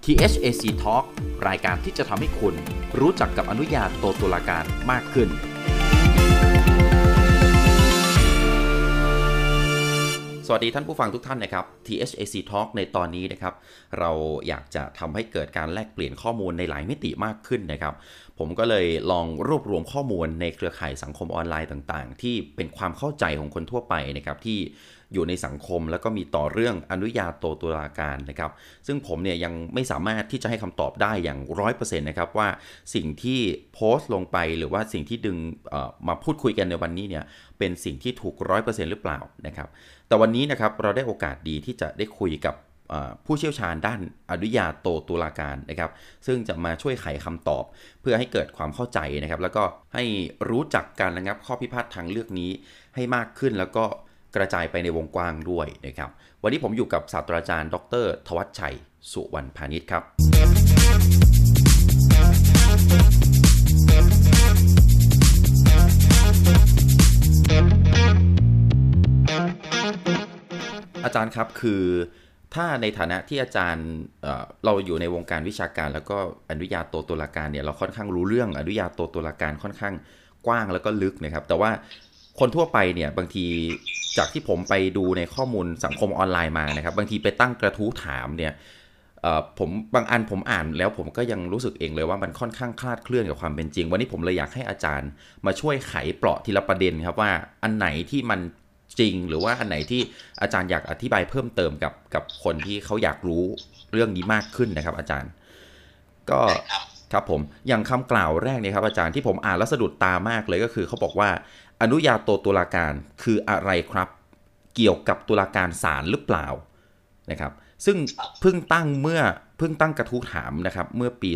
THAC Talk รายการที่จะทำให้คุณรู้จักกับอนุญาโตตุลาการมากขึ้นสวัสดีท่านผู้ฟังทุกท่านนะครับ THAC Talk ในตอนนี้นะครับเราอยากจะทำให้เกิดการแลกเปลี่ยนข้อมูลในหลายมิติมากขึ้นนะครับผมก็เลยลองรวบรวมข้อมูลในเครือข่ายสังคมออนไลน์ต่างๆที่เป็นความเข้าใจของคนทั่วไปนะครับที่อยู่ในสังคมแล้วก็มีต่อเรื่องอนุญาโตตุลาการนะครับซึ่งผมเนี่ยยังไม่สามารถที่จะให้คำตอบได้อย่าง 100% นะครับว่าสิ่งที่โพสต์ลงไปหรือว่าสิ่งที่ดึงมาพูดคุยกันในวันนี้เนี่ยเป็นสิ่งที่ถูก 100% หรือเปล่านะครับแต่วันนี้นะครับเราได้โอกาสดีที่จะได้คุยกับผู้เชี่ยวชาญด้านอนุญาโตตุลาการนะครับซึ่งจะมาช่วยไขคำตอบเพื่อให้เกิดความเข้าใจนะครับแล้วก็ให้รู้จักการระงับข้อพิพาททางเลือกนี้ให้มากขึ้นแล้วก็กระจายไปในวงกว้างด้วยนะครับวันนี้ผมอยู่กับศาสตราจารย์ดร.ธวัชชัยสุวรรณพานิชครับอาจารย์ครับคือถ้าในฐานะที่อาจารย์เราอยู่ในวงการวิชาการแล้วก็อนุญาโตตุลาการเนี่ยเราค่อนข้างรู้เรื่องอนุญาโตตุลาการค่อนข้างกว้างแล้วก็ลึกนะครับแต่ว่าคนทั่วไปเนี่ยบางทีจากที่ผมไปดูในข้อมูลสังคมออนไลน์มานะครับบางทีไปตั้งกระทู้ถามเนี่ยผมบางอันผมอ่านแล้วผมก็ยังรู้สึกเองเลยว่ามันค่อนข้างคลาดเคลื่อนกับความเป็นจริงวันนี้ผมเลยอยากให้อาจารย์มาช่วยไขเปราะทีละประเด็นครับว่าอันไหนที่มันจริงหรือว่าอันไหนที่อาจารย์อยากอธิบายเพิ่มเติมกับคนที่เขาอยากรู้เรื่องนี้มากขึ้นนะครับอาจารย์ก็ครับผมอย่างคำกล่าวแรกเนี่ยครับอาจารย์ที่ผมอ่านแล้วสะดุดตามากเลยก็คือเขาบอกว่าอนุญาโตตุลาการคืออะไรครับเกี่ยวกับตุลาการศาลหรือเปล่านะครับซึ่งเพิ่งตั้งกระทู้ถามนะครับเมื่อปี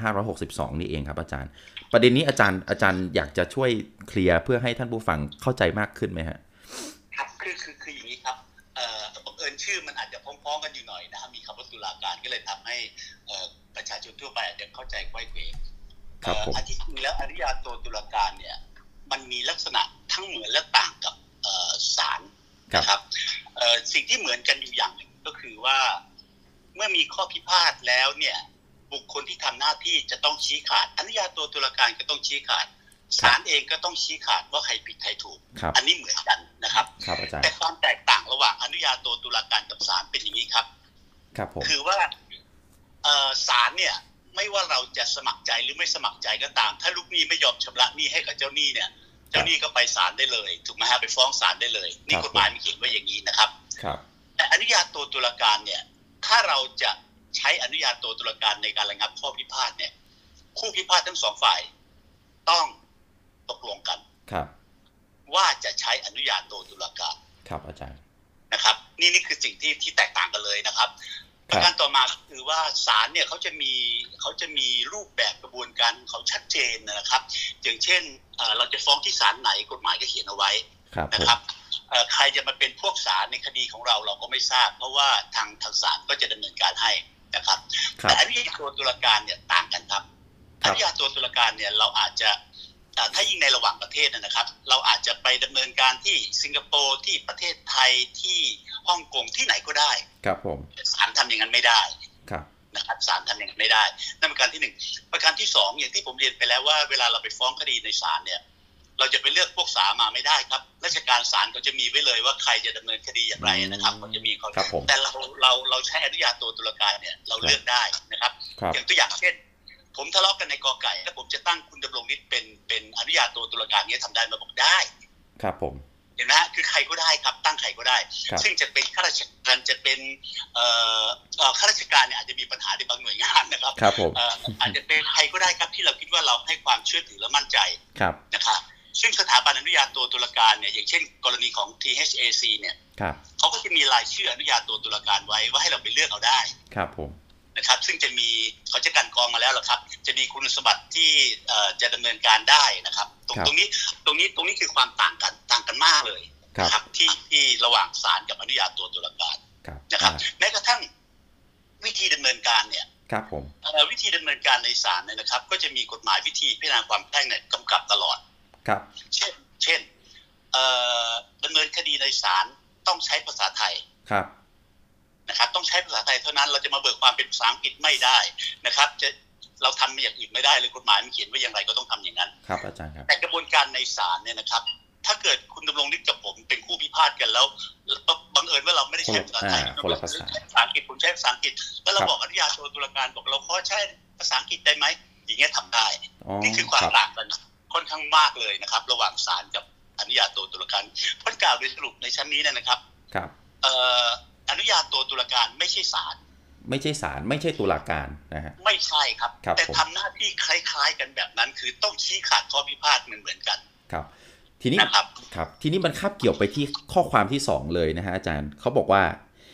2562นี่เองครับอาจารย์ประเด็นนี้อาจารย์อยากจะช่วยเคลียร์เพื่อให้ท่านผู้ฟังเข้าใจมากขึ้นไหมฮะครับคืออย่างนี้ครับบังเอิญชื่อมันอาจจะพ้องๆกันอยู่หน่อยนะครับมีคำว่าตุลาการก็เลยทำให้ประชาชนทั่วไปอาจจะเข้าใจไขว้เขวอันที่จริงแล้วอนุญาโตตุลาการเนี่ยมันมีลักษณะทั้งเหมือนและต่างกับศาลนะครับสิ่งที่เหมือนกันอยู่อย่างหนึ่งก็คือว่าเมื่อมีข้อพิพาทแล้วเนี่ยบุคคลที่ทำหน้าที่จะต้องชี้ขาดอนุญาโตตุลาการก็ต้องชี้ขาดศาลเองก็ต้องชี้ขาดว่าใครผิดใครถูกอันนี้เหมือนกันนะครับแต่ความแตกต่างระหว่างอนุญาโตตุลาการกับศาลเป็นอย่างนี้ครับคือว่าศาลเนี่ยไม่ว่าเราจะสมัครใจหรือไม่สมัครใจก็ตามถ้าลูกหนี้ไม่ยอมชำระหนี้ให้กับเจ้าหนี้เนี่ยเจ้าหนี้ก็ไปศาลได้เลยถูกไหมฮะไปฟ้องศาลได้เลยนี่กฎหมายมันเขียนไว้อย่างนี้นะครับแต่อนุญาโตตุลาการเนี่ยถ้าเราจะใช้อนุญาโตตุลาการในการระงับข้อพิพาทเนี่ยคู่พิพาททั้งสองฝ่ายต้องตกลงกันว่าจะใช้อนุญาโตตุลาการครับอาจารย์นะครับนี่คือสิ่งที่แตกต่างกันเลยนะครับประการต่อมาคือว่าศาลเนี่ยเขาจะมีรูปแบบกระบวนการเขาชัดเจนนะครับอย่างเช่นเราจะฟ้องที่ศาลไหนกฎหมายก็เขียนเอาไว้นะครับใครจะมาเป็นพวกศาลในคดีของเราก็ไม่ทราบเพราะว่าทางศาลก็จะดำเนินการให้นะครับแต่อนุญาโตตุลาการเนี่ยต่างกันครับอนุญาโตตุลาการเนี่ยเราอาจจะถ้ายิ่งในระหว่างประเทศนะครับเราอาจจะไปดำเนินการที่สิงคโปร์ที่ประเทศไทยที่ฮ่องกงที่ไหนก็ได้ครับผมศาลทำอย่างนั้นไม่ได้นะครับศาลทำอย่างนั้นไม่ได้นั่นเป็นการที่1ประการที่2อย่างที่ผมเรียนไปแล้วว่าเวลาเราไปฟ้องคดีในศาลเนี่ยเราจะไปเลือกพวกศาลมาไม่ได้ครับราชการศาลก็จะมีไว้เลยว่าใครจะดำเนินคดีอย่างไรนะครับก็จะมีเขาแต่เราใช้อนุญาโตตุลาการเนี่ยเราเลือกได้นะครับอย่างตัวอย่างเช่นผมทะเลาะกันในกอไก่แล้วผมจะตั้งคุณดำรงฤทธิ์เป็นอนุญาโตตุลาการนี้ทำได้มาบอกได้ครับผมเห็นไหมฮะคือใครก็ได้ครับตั้งใครก็ได้ซึ่งจะเป็นข้าราชการจะเป็นข้าราชการเนี่ยอาจจะมีปัญหาในบางหน่วยงานนะครับครับผมอาจจะเป็นใครก็ได้ครับที่เราคิดว่าเราให้ความเชื่อถือและมั่นใจนะครับซึ่งสถาบันอนุญาโตตุลาการเนี่ยอย่างเช่นกรณีของ THAC เนี่ยเขาก็จะมีรายชื่ออนุญาโตตุลาการไว้ว่าให้เราไปเลือกเอาได้ครับผมนะครับซึ่งจะมีเขาจะกันกรองมาแล้วหรอครับจะมีคุณสมบัติที่จะดำเนินการได้นะครับตรงนี้คือความต่างกันมากเลยนะครับที่ระหว่างศาลกับอนุญาโตตุลาการนะครับแม้กระทั่งวิธีดำเนินการเนี่ยครับผมวิธีดำเนินการในศาลเนี่ยนะครับก็จะมีกฎหมายวิธีพิจารณาความแพ่งเนี่ยกำกับตลอดครับเช่นดำเนินคดีในศาลต้องใช้ภาษาไทยครับนะครับต้องใช้ภาษาไทยเท่านั้นเราจะมาเบิกความเป็นภาษาอังกฤษไม่ได้นะครับเราทำอย่างอื่นไม่ได้เลยกฎหมายมันเขียนไว้อย่างไรก็ต้องทำอย่างนั้นครับอาจารย์ครับแต่กระบวนการในศาลเนี่ยนะครับถ้าเกิดคุณดำรงฤทธิ์กับผมเป็นคู่พิพาทกันแล้วบังเอิญว่าเราไม่ได้ใช้ภาษาไทยคนละภาษาภาษาอังกฤษผมใช้ภาษาอังกฤษแล้วเราบอกอนุญาโตตุลาการบอกเราขอใช้ภาษาอังกฤษได้ไหมอย่างเงี้ยทำได้นี่คือความต่างกันค่อนข้างมากเลยนะครับระหว่างศาลกับอนุญาโตตุลาการพ้นกล่าวโดยสรุปในชั้นนี้นะครับครับอนุญาโตตุลาการไม่ใช่ศาลไม่ใช่ศาลไม่ใช่ตุลาการนะฮะไม่ใช่ครับแต่ทำหน้าที่คล้ายๆกันแบบนั้นคือต้องชี้ขาดข้อพิพาทเหมือนกันครับทีนี้ครับทีนี้มันคาบเกี่ยวไปที่ข้อความที่2เลยนะฮะอาจารย์เขาบอกว่า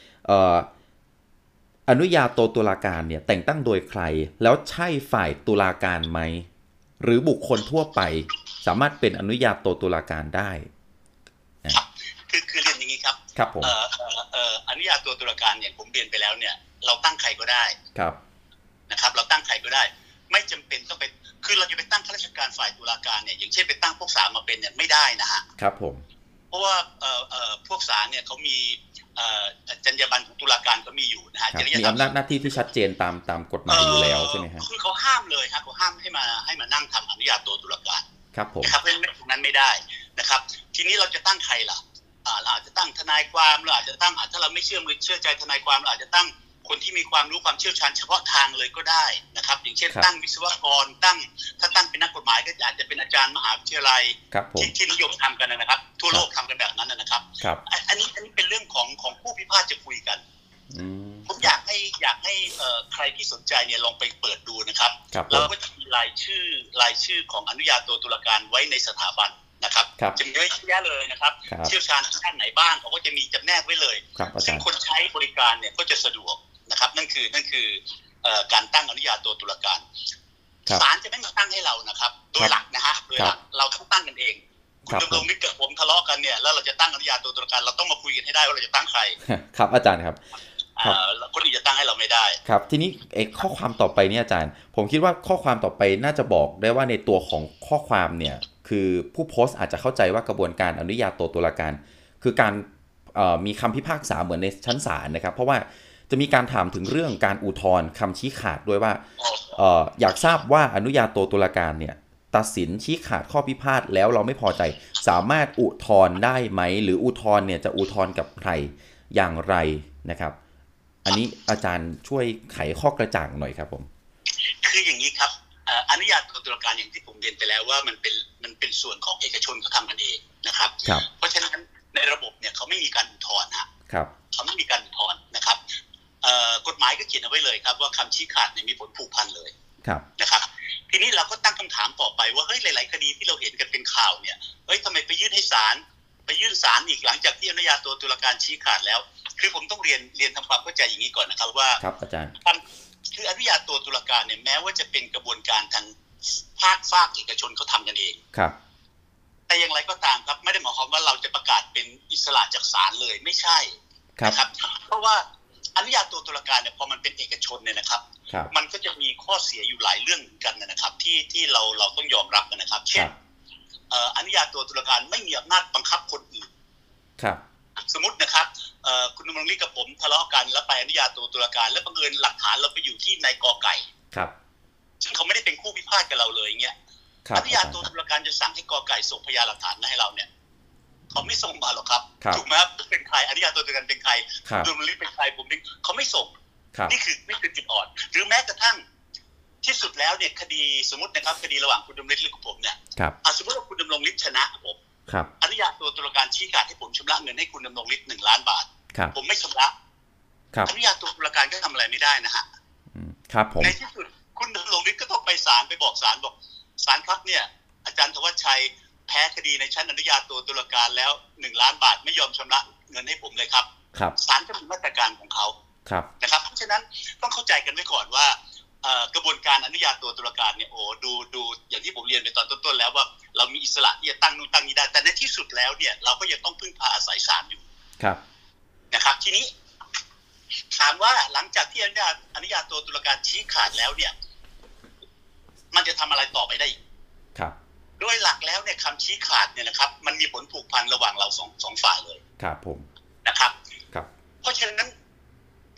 อนุญาโตตุลาการเนี่ยแต่งตั้งโดยใครแล้วใช่ฝ่ายตุลาการไหมหรือบุคคลทั่วไปสามารถเป็นอนุญาโตตุลาการได้ครับคือเรียนอย่างนี้ครับครับผมอนุญาโตตุลาการอย่างผมเรียนไปแล้วเนี่ยเราตั้งใครก็ได้ครับนะครับเราตั้งใครก็ได้ไม่จำเป็นต้องไปคือเราจะไปตั้งข้าราชการฝ่ายตุลาการเนี่ยอย่างเช่นไปตั้งพวกศาลมาเป็นเนี่ยไม่ได้นะฮะครับผมเพราะว่าพวกศาลเนี่ยเขามีจรรยาบรรณของตุลาการก็มีอยู่นะฮะมีอำนาจหน้าที่ที่ชัดเจนตามกฎหมายอยู่แล้วใช่ไหมฮะคือเขาห้ามเลยครับเขาห้ามให้มานั่งทำอนุญาโตตุลาการครับผมนะครับเพราะฉะนั้นตรงนั้นไม่ได้นะครับทีนี้เราจะตั้งใครล่ะเราอาจจะตั้งทนายความเราอาจจะตั้งถ้าเราไม่เชื่อใจทนายความเราอาจจะตั้งคนที่มีความรู้ความเชี่ยวชาญเฉพาะทางเลยก็ได้นะครับอย่างเช่นตั้งวิศวกรถ้าตั้งเป็นนักกฎหมายก็อาจจะเป็นอาจารย์มหาวิทยาลัยที่นิยมทำกันนะครับทั่วโลกทำกันแบบนั้นนะครับอันนี้เป็นเรื่องของผู้พิพาทจะคุยกันผมอยากให้ใครที่สนใจเนี่ยลองไปเปิดดูนะครับเราก็จะมีรายชื่อของอนุญาโตตุลาการไว้ในสถาบันนะครับจะมีเยอะแยะเลยนะครับเชี่ยวชาญด้านไหนบ้างเขาก็จะมีจำแนกไว้เลยซึ่งคนใช้บริการเนี่ยก็จะสะดวกนะครับนั่นคือการตั้งอนุญาโตตุลาการศาลจะไม่มาตั้งให้เรานะครับโดยหลักนะฮะโดยหลักเราต้องตั้งกันเองคุณดำรงฤทธิ์กับผมทะเลาะกันเนี่ยแล้วเราจะตั้งอนุญาโตตุลาการเราต้องมาคุยกันให้ได้ว่าเราจะตั้งใครครับอาจารย์ครับคนอื่นจะตั้งให้เราไม่ได้ครับทีนี้ข้อความต่อไปเนี่ยอาจารย์ผมคิดว่าข้อความต่อไปน่าจะบอกได้ว่าในตัวของข้อความเนี่ยคือผู้โพสต์อาจจะเข้าใจว่ากระบวนการอนุญาโตตุลาการคือการมีคำพิพากษาเหมือนในชั้นศาลนะครับเพราะว่าจะมีการถามถึงเรื่องการอุทธรณ์คำชี้ขาดด้วยว่าอยากทราบว่าอนุญาโตตุลาการเนี่ยตัดสินชี้ขาดข้อพิพาทแล้วเราไม่พอใจสามารถอุทธรณ์ได้ไหมหรืออุทธรณ์เนี่ยจะอุทธรณ์กับใครอย่างไรนะครับอันนี้อาจารย์ช่วยไขข้อกระจ่างหน่อยครับผมคืออย่างนี้ครับอนุญาโตตุลาการอย่างที่ผมเรียนไปแล้วว่ามันเป็นส่วนของเอกชนเขาทำกันเองนะครับเพราะฉะนั้นในระบบเนี่ยเขาไม่มีการอุทธรณ์นะครับเขาไม่มีการอุทธรณ์นะครับกฎหมายก็เขียนเอาไว้เลยครับว่าคำชี้ขาดเนี่ยมีผลผูกพันเลยนะครับทีนี้เราก็ตั้งคำถามต่อไปว่าเฮ้ยหลายๆคดีที่เราเห็นกันเป็นข่าวเนี่ยเฮ้ยทำไมไปยื่นให้ศาลไปยื่นศาลอีกหลังจากที่อนุญาโตตุลาการชี้ขาดแล้วคือผมต้องเรียนทำความเข้าใจอย่างนี้ก่อนนะครับว่าครับอาจารย์คืออนุญาโตตุลาการเนี่ยแม้ว่าจะเป็นกระบวนการทางภาคเอกชนเขาทำกันเองครับแต่อย่างไรก็ตามครับไม่ได้หมายความว่าเราจะประกาศเป็นอิสระจากศาลเลยไม่ใช่ครับเพราะว่าอนุญาโตตุลาการเนี่ยพอมันเป็นเอกชนเนี่ยนะครับมันก็จะมีข้อเสียอยู่หลายเรื่องเหมือนกันนะครับที่เราต้องยอมรับกันนะครับเช่นอนุญาโตตุลาการไม่มีอำนาจบังคับคนอื่นครับสมมตินะครับคุณดำรงฤทธิ์กับผมทะเลาะกันแล้วไปอนุญาโตตุลาการแล้วบังเอิญหลักฐานเราไปอยู่ที่นายกอไก่ครับซึ่งเขาไม่ได้เป็นคู่พิพาทกับเราเลยเงี้ยอนุญาโตตุลาการจะสั่งให้กอไก่ส่งพยานหลักฐานมาให้เราเนี่ยเขาไม่ส่งมาหรอกครับถูกไหมเป็นใครอนุญาโตตุลาการเป็นใครดำรงฤทธิ์เป็นใครผมเป็นเขาไม่ส่งนี่คือจุดอ่อนหรือแม้กระทั่งที่สุดแล้วเนี่ยคดีสมมตินะครับคดีระหว่างคุณดำรงฤทธิ์กับผมเนี่ยสมมติว่าคุณดำรงฤทธิ์ชนะผมอนุญาโตตุลาการชี้ขาดให้ผมชำระเงินให้คุณดำรงฤทธิ์1 ล้านบาทผมไม่ชำระอนุญาโตตุลาการก็ทำอะไรไม่ได้นะฮะในที่สุดคุณดำรงฤทธิ์ก็ต้องไปศาลไปบอกศาลครับเนี่ยอาจารย์ธวัชชัยแพ้คดีในชั้นอนุญาโตตุลาการแล้ว1 ล้านบาทไม่ยอมชำระเงินให้ผมเลยครับศาลจะมีมาตรการของเขานะครับเพราะฉะนั้นต้องเข้าใจกันไว้ก่อนว่ากระบวนการอนุญาโตตุลาการเนี่ยดูอย่างที่ผมเรียนไปตอนต้นๆแล้วว่าเรามีอิสระที่จะตั้งนู่นตั้งนี้ได้แต่ในที่สุดแล้วเนี่ยเราก็ยังต้องพึ่งพาอาศัยศาลอยู่นะครับทีนี้ถามว่าหลังจากที่อนุญาโตตุลาการชี้ขาดแล้วเนี่ยมันจะทำอะไรต่อไปได้โดยหลักแล้วเนี่ยคำชี้ขาดเนี่ยนะครับมันมีผลผูกพันระหว่างเราสองฝ่ายเลยครับผมนะครับเพราะฉะนั้น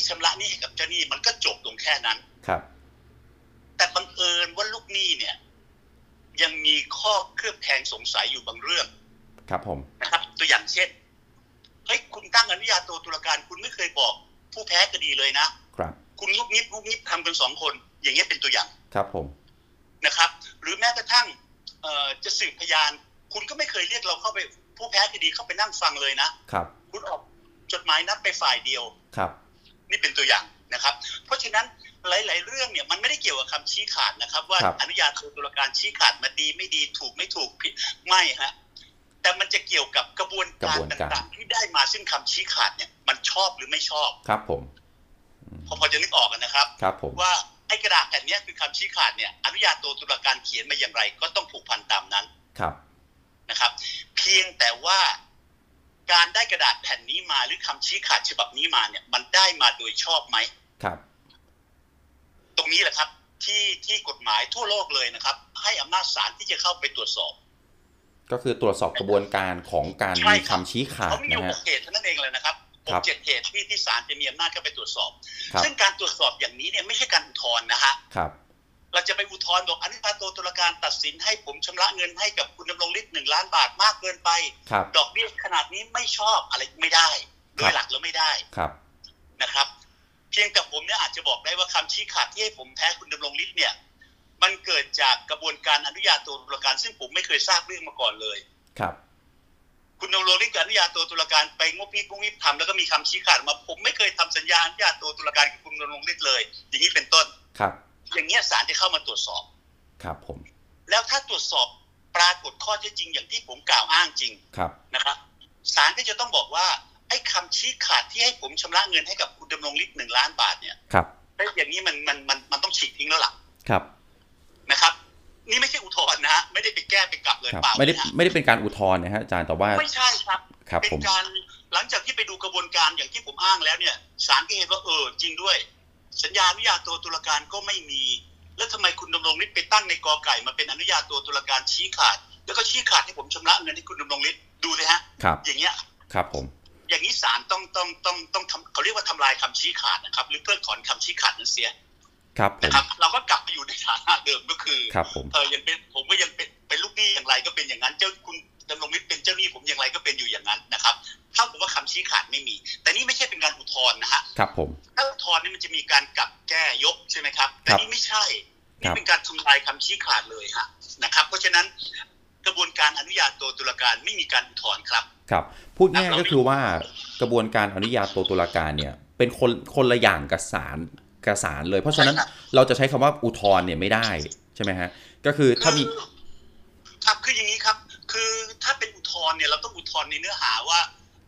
ชำระหนี้ให้กับเจ้าหนี้มันก็จบลงแค่นั้นครับแต่บังเอิญว่าลูกหนี้เนี่ยยังมีข้อเคลือบแคลงสงสัยอยู่บางเรื่องครับผมนะครับตัวอย่างเช่นเฮ้ยคุณตั้งอนุญาโตตุลาการคุณไม่เคยบอกผู้แพ้คดีเลยนะครับคุณงุบงิบทำกัน2 คนอย่างเงี้ยเป็นตัวอย่างครับผมนะครับหรือแม้กระทั่งจะสืบพยานคุณก็ไม่เคยเรียกเราเข้าไปผู้แพ้คดีเข้าไปนั่งฟังเลยนะครับคุณออกจดหมายนัดไปฝ่ายเดียวครับนี่เป็นตัวอย่างนะครับเพราะฉะนั้นหลายๆเรื่องเนี่ยมันไม่ได้เกี่ยวกับคำชี้ขาดนะครับว่าอนุญาโตตุลาการชี้ขาดมาดีไม่ดีถูกไม่ถูกผิดไม่ฮะแต่มันจะเกี่ยวกับกระบวนการต่างๆที่ได้มาซึ่งคำชี้ขาดเนี่ยมันชอบหรือไม่ชอบครับผมพอจะนึกออกกันนะครับครับผมว่าไอ้กระดาษแผ่นนี้คือคำชี้ขาดเนี่ยอนุญาโตตุลาการเขียนมาอย่างไรก็ต้องผูกพันตามนั้นครับนะครับเพียงแต่ว่าการได้กระดาษแผ่นนี้มาหรือคำชี้ขาดฉบับนี้มาเนี่ยมันได้มาโดยชอบไหมครับตรงนี้แหละครับที่กฎหมายทั่วโลกเลยนะครับให้อำนาจศาลที่จะเข้าไปตรวจสอบก็คือตรวจสอบกระบวนการของการมีคำชี้ขาดนะฮะเขามีอยู่6 เหตุเท่านั้นเองเลยนะครับ6-7 เหตุที่ศาลจะมีอำนาจเข้าไปตรวจสอบซึ่งการตรวจสอบอย่างนี้เนี่ยไม่ใช่การอุทธรณ์นะฮะเราจะไปอุทธรณ์บอกอนุญาโตตุลาการตัดสินให้ผมชำระเงินให้กับคุณดำรงฤทธิ์1 ล้านบาทมากเกินไปดอกเบี้ยขนาดนี้ไม่ชอบอะไรไม่ได้โดยหลักแล้วไม่ได้นะครับเพียงแต่ผมเนี่ยอาจจะบอกได้ว่าคำชี้ขาดที่ให้ผมแพ้คุณดำรงฤทธิ์เนี่ยมันเกิดจากกระบวนการอนุญาโตตุลาการซึ่งผมไม่เคยทราบเรื่องมาก่อนเลยครับคุณดำรงฤทธิ์กับอนุญาโตตุลาการไปงบงิบทำแล้วก็มีคำชี้ขาดมาผมไม่เคยทำสัญญาอนุญาโตตุลาการกับคุณดำรงฤทธิ์เลยอย่างนี้เป็นต้นครับอย่างเงี้ยศาลจะเข้ามาตรวจสอบครับผมแล้วถ้าตรวจสอบปรากฏข้อเท็จจริงอย่างที่ผมกล่าวอ้างจริงนะครับศาลก็จะต้องบอกว่าไอ้คำชี้ขาดที่ให้ผมชำระเงินให้กับคุณดำรงฤทธิ์1 ล้านบาทเนี่ยครับอย่างนี้มันต้องฉีกทิ้งแล้วล่ะครับนะครับนี่ไม่ใช่อุทธรณ์นะฮะไม่ได้ไปแก้ไปกลับเลยเปล่าไม่ได้เป็นการอุทธรณ์นะฮะอาจารย์แต่ว่าไม่ใช่ครับเป็นการหลังจากที่ไปดูกระบวนการอย่างที่ผมอ้างแล้วเนี่ยศาลก็เห็นว่าจริงด้วยสัญญาอนุญาโตตุลาการก็ไม่มีแล้วทำไมคุณดำรงฤทธิ์ไปตั้งในกอไก่มาเป็นอนุญาโตตุลาการชี้ขาดแล้วก็ชี้ขาดให้ผมชำระเงินให้คุณดำรงฤทธิ์ดูเลยฮะอย่างเงี้ยครับผมอย่างนี้ศาลต้องเขาเรียกว่าทำลายคำชี้ขาดนะครับหรือเพิกถอนคำชี้ขาดนั้นเสียครับนะครับเราก็กลับไปอยู่ในฐานะเดิมก็คือครับผมยังเป็นผมก็ยังเป็นลูกหนี้อย่างไรก็เป็นอย่างนั้นเจ้าคุณดำรงฤทธิ์เป็นเจ้าหนี้ผมอย่างไรก็เป็นอยู่อย่างนั้นนะครับเท่ากับว่าคำชี้ขาดไม่มีแต่นี่ไม่ใช่เป็นการอุทธรณ์นะฮะครับผมถ้าอุทธรณ์นี่มันจะมีการกลับแก้ยกใช่ไหมครับแต่นี่ไม่ใช่นี่เป็นการทำลายคำชี้ขาดเลยฮะนะครับเพราะฉะนั้นกระบวนการอนุญาโตตุลาการไม่มีการอุทธรณ์ครับครับพูดง่ายก็คือว่ากระบวนการอนุญาโตตุลาการเนี่ยเป็นคนละอย่างกับศาลเลยเพราะฉะนั้นเราจะใช้คำว่าอุทธรณ์เนี่ยไม่ได้ใช่ไหมฮะก็คือถ้ามีครับคืออย่างนี้ครับคือถ้าเป็นอุทธรณ์เนี่ยเราต้องอุทธรณ์ในเนื้อหาว่า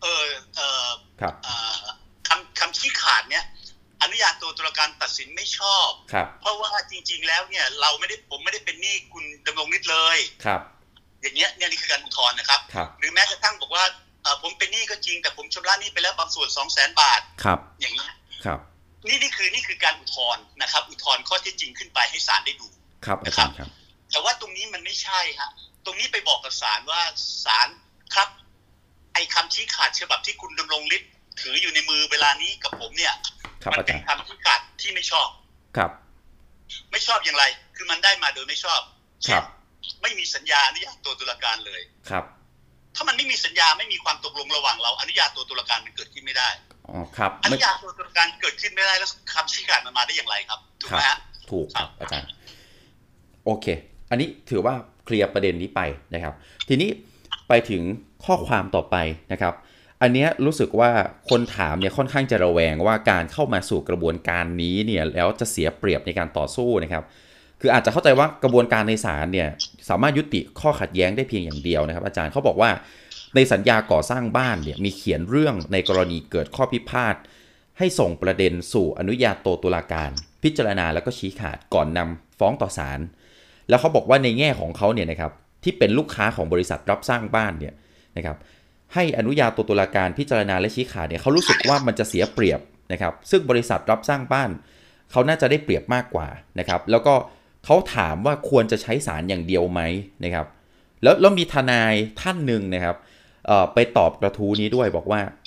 คำชี้ขาดเนี่ยอนุญาโตตุลาการตัดสินไม่ชอบเพราะว่าจริงๆแล้วเนี่ยผมไม่ได้เป็นหนี้คุณดำรงฤทธิ์เลยครับอย่างเงี้ยนี่คือการอุทธรณ์นะครับหรือแม้กระทั่งบอกว่าผมเป็นหนี้ก็จริงแต่ผมชำระหนี้ไปแล้วบางส่วน 200,000 บาทอย่างนี้ครับนี่คือการอุทธรณ์นะครับอุทธรณ์ข้อเท็จจริงขึ้นไปให้ศาลได้ดูครับนะครับแต่ว่าตรงนี้มันไม่ใช่ฮะตรงนี้ไปบอกกับศาลว่าศาลครับไอ้คำชี้ขาดฉบับที่คุณดำรงฤทธิ์ถืออยู่ในมือเวลานี้กับผมเนี่ยมันเป็นคำชี้ขาดที่ไม่ชอบครับไม่ชอบอย่างไรคือมันได้มาโดยไม่ชอบครับไม่มีสัญญาอนุญาโตตุลาการเลยครับถ้ามันไม่มีสัญญาไม่มีความตกลงระหว่างเราอนุญาโตตุลาการมันเกิดขึ้นไม่ได้ครับอนุญาโตตุลาการเกิดขึ้นไม่ได้แล้วคำชี้ขาดมันมาได้อย่างไรครับถูกไหมฮะถูกครับอาจารย์โอเคอันนี้ถือว่าเคลียร์ประเด็นนี้ไปนะครับทีนี้ไปถึงข้อความต่อไปนะครับอันนี้รู้สึกว่าคนถามเนี่ยค่อนข้างจะระแวงว่าการเข้ามาสู่กระบวนการนี้เนี่ยแล้วจะเสียเปรียบในการต่อสู้นะครับคืออาจจะเข้าใจว่ากระบวนการในศาลเนี่ยสามารถยุติข้อขัดแย้งได้เพียงอย่างเดียวนะครับอาจารย์เขาบอกว่าในสัญญาก่อสร้างบ้านเนี่ยมีเขียนเรื่องในกรณีเกิดข้อพิพาทให้ส่งประเด็นสู่อนุญาโตตุลาการพิจารณาแล้วก็ชี้ขาดก่อนนำฟ้องต่อศาลแล้วเขาบอกว่าในแง่ของเขาเนี่ยนะครับที่เป็นลูกค้าของบริษัทรับสร้างบ้านเนี่ยนะครับให้อนุญาโตตุลาการพิจารณาและชี้ขาดเนี่ยเขารู้สึกว่ามันจะเสียเปรียบนะครับซึ่งบริษัทรับสร้างบ้านเขาน่าจะได้เปรียบมากกว่านะครับแล้วก็เขาถามว่าควรจะใช้ศาลอย่างเดียวไหมนะครับแล้วมีทนายท่านหนึ่งนะครับไปตอบกระทู้นี้ด้วยบอกว่า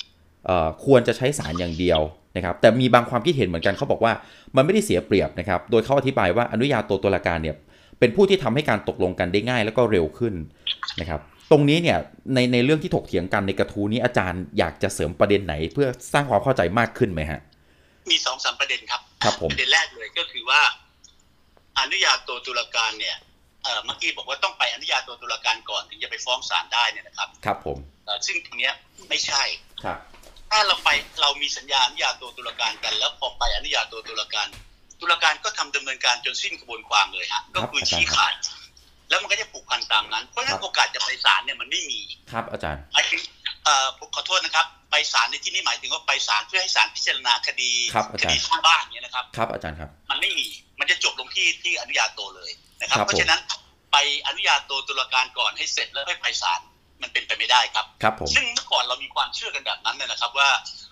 ควรจะใช้ศาลอย่างเดียวนะครับแต่มีบางความคิดเห็นเหมือนกันเขาบอกว่ามันไม่ได้เสียเปรียบนะครับโดยเขาอธิบายว่าอนุญาโตตุลาการเนี่ยเป็นผู้ที่ทำให้การตกลงกันได้ง่ายแล้วก็เร็วขึ้นนะครับตรงนี้เนี่ยในเรื่องที่ถกเถียงกันในกระทู้นี้อาจารย์อยากจะเสริมประเด็นไหนเพื่อสร้างความเข้าใจมากขึ้นไหมฮะมี2-3ประเด็นครับครับผมประเด็นแรกเลยก็คือว่าอนุญาโตตุลาการเนี่ยเมื่อกี้บอกว่าต้องไปอนุญาโตตุลาการก่อนถึงจะไปฟ้องศาลได้เนี่ยนะครับครับผมซึ่งตรงนี้ไม่ใช่ครับถ้าเรามีสัญญาอนุญาโตตุลาการกันแล้วพอไปอนุญาโตตุลาการก็ทำดำเนินการจนสิ้นกระบวนความเลยฮะก็คือชี้ขาดแล้วมันก็จะผูกพันตามนั้นเพราะฉะนั้นโอกาสจะไปศาลเนี่ยมันไม่มีครับอาจารย์ผมขอโทษนะครับไปศาลในที่นี้หมายถึงว่าไปศาลเพื่อให้ศาลพิจารณาคดีข้างบ้านเนี่ยนะครับครับอาจารย์ครับมันไม่มีมันจะจบลงที่อนุญาโตเลยนะครับเพราะฉะนั้นไปอนุญาโตตุลาการก่อนให้เสร็จแล้วค่อยไปศาลมันเป็นไปไม่ได้ครับซึ่งเมื่อก่อนเรามีความเชื่อกันแบบนั้นนะครับว่า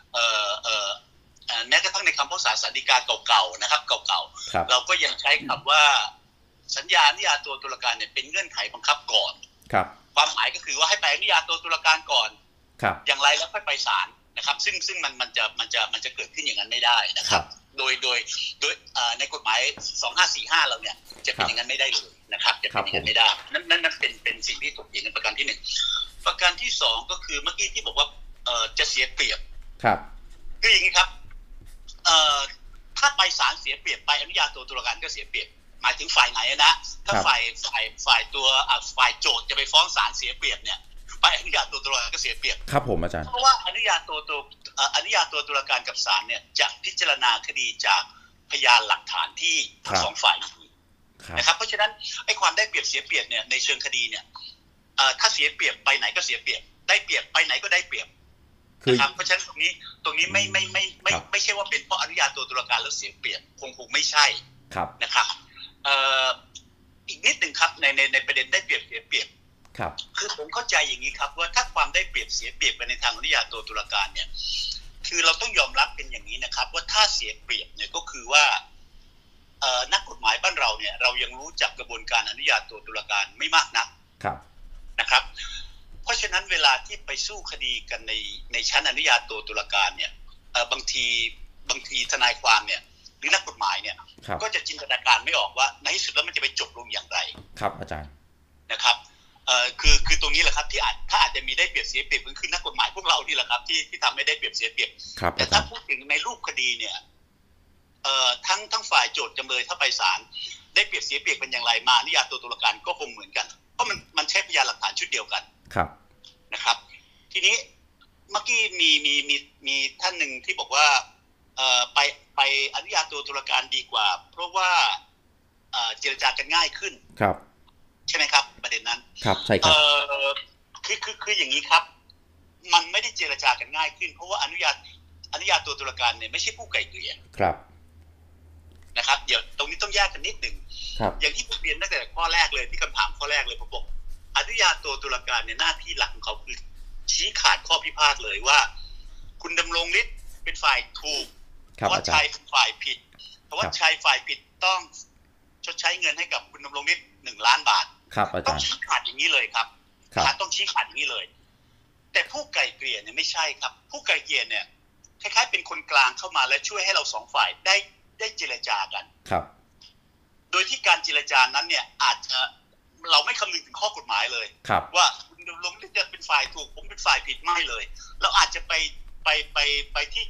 แม้กระทั่งในคำพิพากษาศาลฎีกาเก่าๆนะครับเก่าๆเราก็ยังใช้คำว่าสัญญาอนุญาโตตุลาการเนี่ยเป็นเงื่อนไขบังคับก่อนความหมายก็คือว่าให้ไปอนุญาโตตุลาการก่อนอย่างไรแล้วค่อยไปศาลนะครับซึ่งมันจะเกิดขึ้นอย่างนั้นไม่ได้นะครับโดยในกฎหมาย2545เราเนี่ยจะเป็นอย่างนั้นไม่ได้เลยนะครับจะเป็นอย่างนั้นไม่ได้นั่นเป็นสิ่งที่ถกเถียงกันประการที่1ประการที่2ก็คือเมื่อกี้ที่บอกว่าจะเสียเปรียบครับคืออย่างนี้ครับถ้าไปศาลเสียเปรียบไปอนุญาโตตุลาการก็เสียเปรียบหมายถึงฝ่ายไหนนะถ้าฝ่ายโจทย์จะไปฟ้องศาลเสียเปรียบเนี่ยไปอนุญาโตตุลาการก็เสียเปรียบครับผมอาจารย์เพราะว่าอนุญาโตตุลาการกับศาลเนี่ยจะพิจารณาคดีจากพยานหลักฐานที่ทั้งสองฝ่ายมีนะครับเพราะฉะนั้นไอ้ความได้เปรียบเสียเปรียบเนี่ยในเชิงคดีเนี่ยถ้าเสียเปรียบไปไหนก็เสียเปรียบได้เปรียบไปไหนก็ได้เปรียบนะครับเพราะฉะนั้นตรงนี้ไม่ใช่ว่าเป็นเพราะอนุญาโตตุลาการแล้วเสียเปรียบคงไม่ใช่นะครับอีกนิดหนึ่งครับในประเด็นได้เปรียบเสียเปรียบคือผมเข้าใจอย่างนี้ครับว่าถ้าความได้เปรียบเสียเปรียบไปในทางอนุญาโตตุลาการเนี่ยคือเราต้องยอมรับเป็นอย่างนี้นะครับว่าถ้าเสียเปรียบเนี่ยก็คือว่านักกฎหมายบ้านเราเนี่ยเรายังรู้จักกระบวนการอนุญาโตตุลาการไม่มากนักนะครับเพราะฉะนั้นเวลาที่ไปสู้คดีกันในชั้นอนุญาโตตุลาการเนี่ยบางทีทนายความเนี่ยหรือนักกฎหมายเนี่ยก็จะจินตนาการไม่ออกว่าในที่สุดแล้วมันจะไปจบลงอย่างไรครับอาจารย์นะครับคือตรงนี้แหละครับที่ถ้าอาจจะมีได้เปรียบเสียเปรียบก็คือนักกฎหมายพวกเรานี่แหละครับที่ทำให้ได้เปรียบเสียเปรียบแต่ถ้าพูดถึงในรูปคดีเนี่ยทั้งฝ่ายโจทย์จำเลยถ้าไปศาลได้เปรียบเสียเปรียบเป็นอย่างไรมาอนุญาโตตุลาการก็คงเหมือนกันเพราะมันใช้พยานหลักฐานชุดเดียวกันนะครับทีนี้เมื่อกี้มีท่านหนึ่งที่บอกว่าไปอนุญาโตตุลาการดีกว่าเพราะว่าเจรจากันง่ายขึ้นใช่ไหมครับประเด็นนั้นครับใช่ครับคืออย่างนี้ครับมันไม่ได้เจรจากันง่ายขึ้นเพราะว่าอนุญาโตตุลาการเนี่ยไม่ใช่ผู้ไกล่เกลี่ยนะครับเดี๋ยวตรงนี้ต้องแยกกันนิดหนึ่งอย่างที่ผมเรียนตั้งแต่ข้อแรกเลยที่คำถามข้อแรกเลยผมบอกอนุญาโตตุลาการเนี่ยหน้าที่หลักของเขาคือชี้ขาดข้อพิพาทเลยว่าคุณดำรงฤทธิ์เป็นฝ่ายถูกเพราะชัยเป็นฝ่ายผิดเพราะว่าชัยฝ่ายผิดต้องชดใช้เงินให้กับคุณดำรงฤทธิ์1 ล้านบาทต้องชี้ขาดอย่างนี้เลยครับต้องชี้ขาดอย่างนี้เลยแต่ผู้ไกล่เกลี่ยเนี่ยไม่ใช่ครับผู้ไกล่เกลี่ยเนี่ยคล้ายๆเป็นคนกลางเข้ามาและช่วยให้เราสองฝ่ายได้เจรจากันโดยที่การเจรจานั้นเนี่ยอาจจะเราไม่คำนึงถึงข้อกฎหมายเลยว่าคุณดำรงฤทธิ์จะเป็นฝ่ายถูกผมเป็นฝ่ายผิดไม่เลยเราอาจจะไปที่